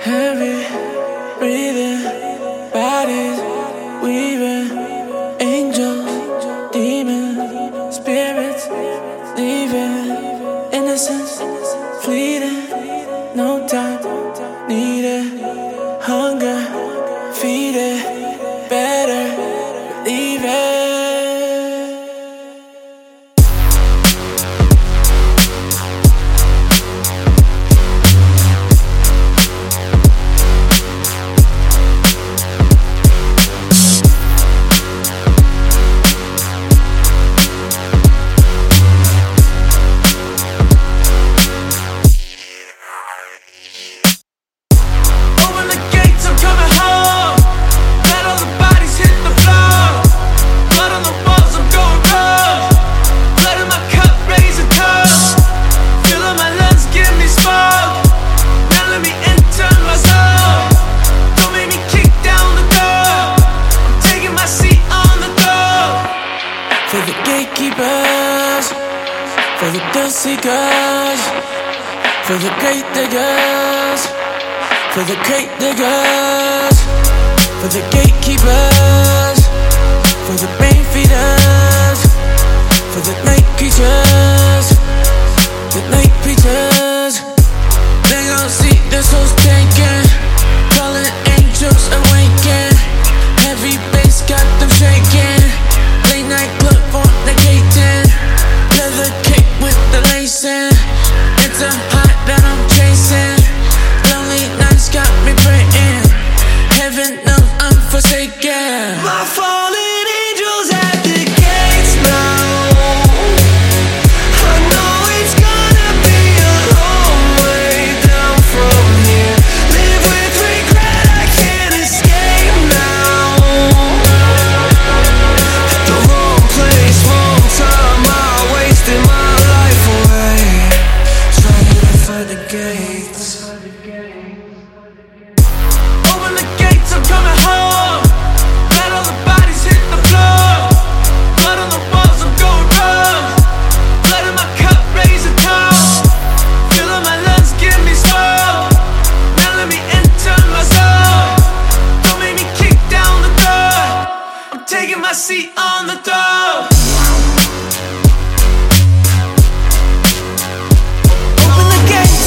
Heavy breathing, bodies weaving, angels, demons, spirits leaving, innocence fleeting, no time needed, hunger feed it, better believe it. For the gatekeepers, for the thrill seekers, for the great diggers, for the crate diggers, for the gatekeepers, for the brain feeders, for the night creatures, the night preachers. They gon' see their souls taken, fallen angels awaken. Heavy bass got them shaking. Late night club fornicating, leather kick with the lacing. It's a high that I'm chasing. Lonely nights got me praying. Heaven knows I'm forsaken. My fallen angels at the gates now. I know it's gonna be a long way down from here. Live with regret, I can't escape now. The wrong place, wrong time, I wasted my life away trying to find the gates. Open the gates, I'm coming home. Let all the bodies hit the floor. Blood on the walls, I'm going rogue. Blood in my cup, raise a toast. Filling my lungs, give me soul. Now let me enter my soul. Don't make me kick down the door. I'm taking my seat on the throne. Open the gates.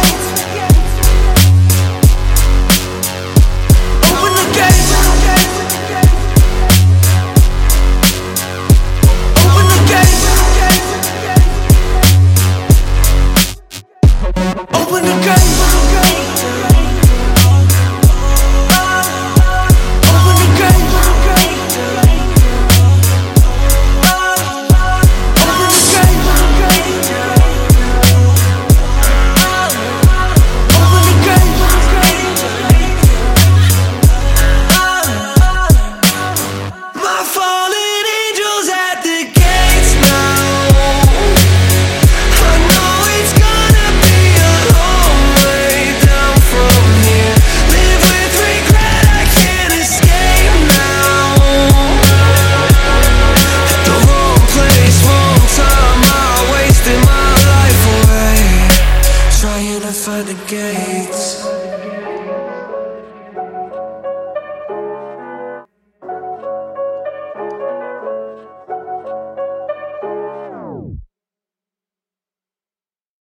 Open the gates. Open the gates. Open the gates. My fallen angels at the gates now. I know it's gonna be a long way down from here. Live with regret, I can't escape now. The wrong place, wrong time, I wasted my life away trying to find the gates.